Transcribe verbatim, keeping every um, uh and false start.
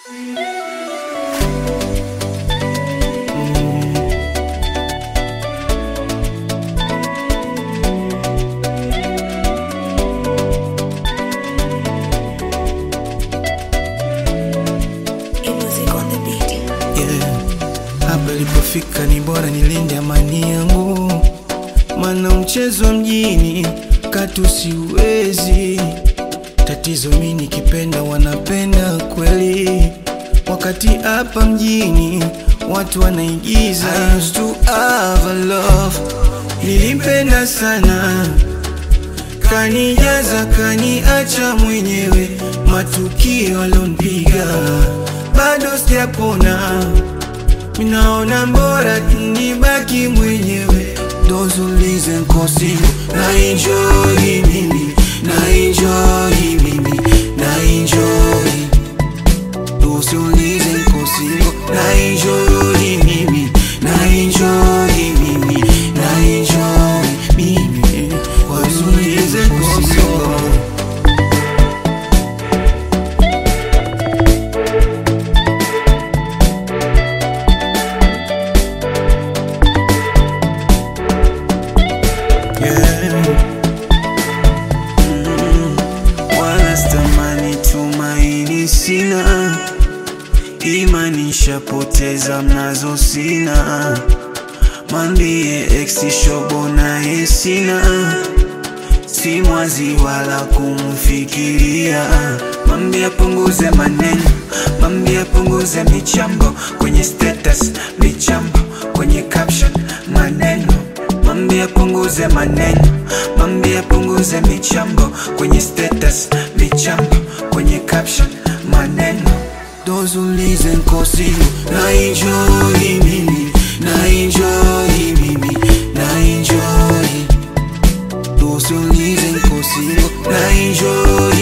Hapa ilipofika ni bora nilinde amani yangu, mana mchezo mjini katu siwezi. Tatizo mimi nikipenda wanapenda kweli, wakati hapa mjini watu wanaigiza. I used to have a love, nilimpenda sana, kanijaza kaniacha mwenyewe. Matukio alonipiga bado sijapona, minaona mbora nibaki mwenyewe. Those who listen kosi na enjoy mimi, na enjoy mimi, na enjoy. Those who listen kosi na enjoy mimi, na enjoy mimi, na enjoy mimi. Those who listen kosi. Sina imani, nishapoteza mnazo sina. Mwambie ex shobo naye sina, si mwazi wala kumfikiria. Mwambie apunguze maneno, mwambie apunguze michambo kwenye status, michambo kwenye caption, maneno. Mwambie apunguze maneno, mwambie apunguze michambo kwenye status, michambo kwenye caption, maneno. Those who listen kosi na enjoy mimi, na enjoy mimi, na enjoy. Those who listen kosi na enjoy